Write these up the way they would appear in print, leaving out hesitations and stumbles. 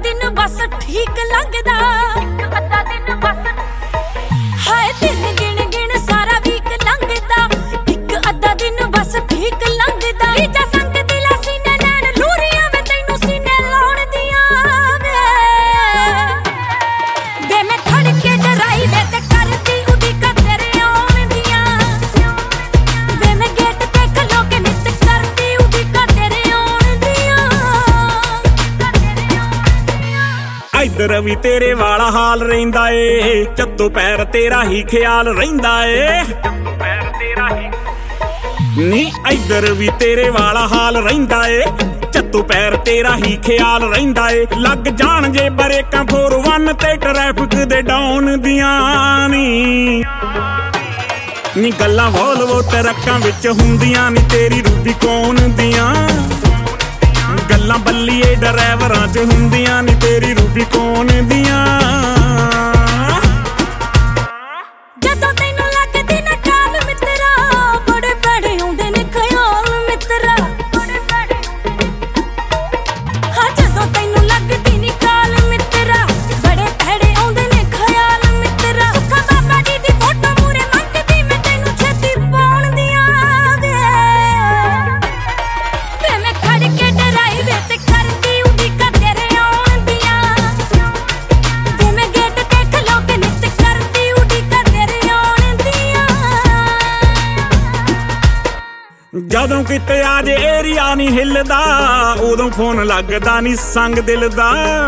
दिन बस ठीक लगदा एक अद्धा दिन बस हाय दिन गिण गिण सारा वीक लंघदा एक अद्धा दिन बस ठीक लगदा ईजा संग दिला सीने नैन लूरियां वे तैनू सीने लाउण दियां वे मैं खड़ के डराई वे ते करदी उड़ीका तेरे आउण दियां वे मैं गेट ते खलो के नित करदी उड़ीका तेरे आउण दियां इधर भी तेरे वाला हाल रहिंदा ए चत्तो पैर तेरा ही ख्याल रहिंदा ए नी इधर भी तेरे वाला हाल रहिंदा ए चत्तो पैर तेरा ही ख्याल रहिंदा ए लग जाण जे ब्रेकां 4-1 ते ट्रैफिक दे डाउन दियां नी गल्लां वोल्वो ट्रक्कां विच हुंदियां नी तेरी रूबी कौन दियां गल्लां बल्लीए ड्राइवरां च हुंदियां नी तेरी रूबी कौन दियां जदों तैनूं लगदी ना काल मित्रा बड़े भैड़े आउंदे ने ख्याल मित्रा हाँ जदों तैनूं लगदी नी काल मित्रा बड़े भैड़े आउंदे ने ख्याल मित्रा सुखा बाबा जी दी फोटो मूरे मंगदी मैं तैनूं छेती पाउण दियां वे मैं खड़ के डराई वे ते करदी उड़ीका तेरे आउण दियां वे मैं गेट ते खलो के नित करदी उड़ीका तेरे आउण दियां ਜਦੋਂ ਕਿਤੇ ਆ ਜੇ ਏਰੀਆ ਨਹੀਂ ਹਿੱਲਦਾ ਉਦੋਂ ਫੋਨ ਲੱਗਦਾ ਨਹੀਂ ਸੰਗ ਦਿਲ ਦਾ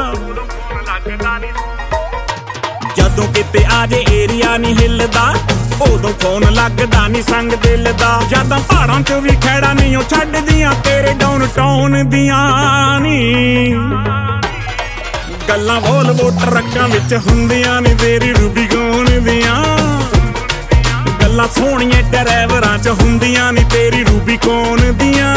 ਜਦੋਂ ਕਿਤੇ ਆ ਜੇ ਏਰੀਆ ਨਹੀਂ ਹਿੱਲਦਾ ਉਦੋਂ ਫੋਨ ਲੱਗਦਾ ਨਹੀਂ ਸੰਗ ਦਿਲ ਦਾ ਜਦੋਂ ਪਹਾੜਾਂ 'ਚ ਵੀ ਖੈੜਾ ਨਹੀਂ ਉਹ ਛੱਡਦੀਆਂ ਤੇਰੇ ਡਾਊਨ ਟਾਊਨ ਦੀਆਂ ਨੀ ਗੱਲਾਂ ਵੋਲਵੋ ਟਰੱਕਾਂ ਵਿੱਚ ਹੁੰਦੀਆਂ ਨੀ ਤੇਰੀ ਰੂਬੀ ਕੌਣ ਦੀਆਂ ਗੱਲਾਂ ਸੋਹਣੀਆਂ ਡਰਾਈਵਰਾਂ 'ਚ ਹੁੰਦੀਆਂ ਨੀ ਤੇਰੀ ਰੂਬੀ ਕੌਣ ਦੀਆਂ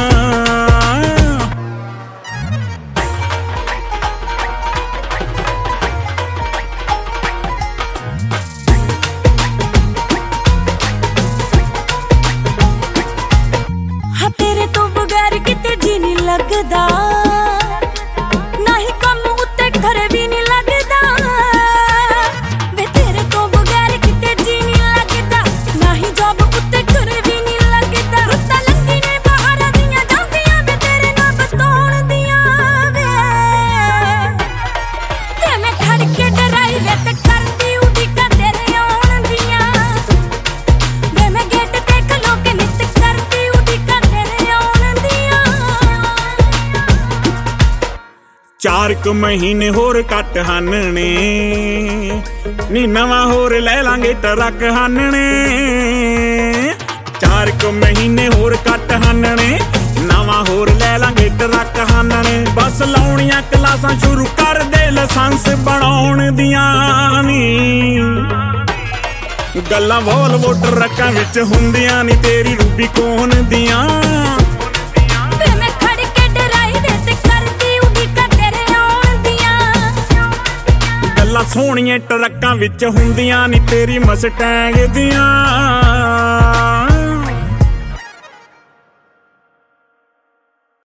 हाँ तेरे तो बगैर किते जी नहीं लगदा ना ही कम उत्ते घर भी नहीं लगदा वे तेरे तो बगैर किते जी नहीं लगदा ना ही जॉब उत्ते घर भी नहीं लगदा रुत्ता लंघी ने बाहर दियां जांदियां वे तेरे नाल बतौण दियां वे मैं खड़ के डराई वे ते करदी उड़ीका तेरे आउण दियां वे मैं गेट ते खलो के नित करदी उड़ीका तेरे आउण दियां 4 ਕੁ ਮਹੀਨੇ ਹੋਰ ਕੱਟ ਹਾਨਣੇ ਨੀ ਨਵਾਂ ਹੋਰ ਲੈ ਲਾਂਗੇ ਟਰੱਕ ਹਾਨਣੇ 4 ਕੁ ਮਹੀਨੇ ਹੋਰ ਕੱਟ ਹਾਨਣੇ ਨਵਾਂ ਹੋਰ ਲੈ ਲਾਂਗੇ ਟਰੱਕ ਹਾਨਣੇ ਬਸ ਲਾਉਣੀਆਂ ਕਲਾਸਾਂ ਸ਼ੁਰੂ ਕਰ ਦੇ ਲਾਇਸੈਂਸ ਬਣਾਉਣ ਦੀਆਂ ਨੀ ਗੱਲਾਂ ਵੋਲਵੋ ਟਰੱਕਾਂ ਵਿੱਚ ਹੁੰਦੀਆਂ ਨੀ ਤੇਰੀ ਰੂਬੀ ਕੌਣ ਦੀਆਂ ਵੇ ਮੈਂ ਖੜ ਕੇ ਡਰਾਈ ਵੇ ਤੇ ਕਰਦੀ ਉੜੀਕਾ ਤੇਰੇ ਆਉਣ ਦੀਆਂ ਗੱਲਾਂ ਸੋਹਣੀਆਂ ਟਰੱਕਾਂ ਵਿੱਚ ਹੁੰਦੀਆਂ ਨੀ ਤੇਰੀ ਮਸਟੈਂਗ ਦੀਆਂ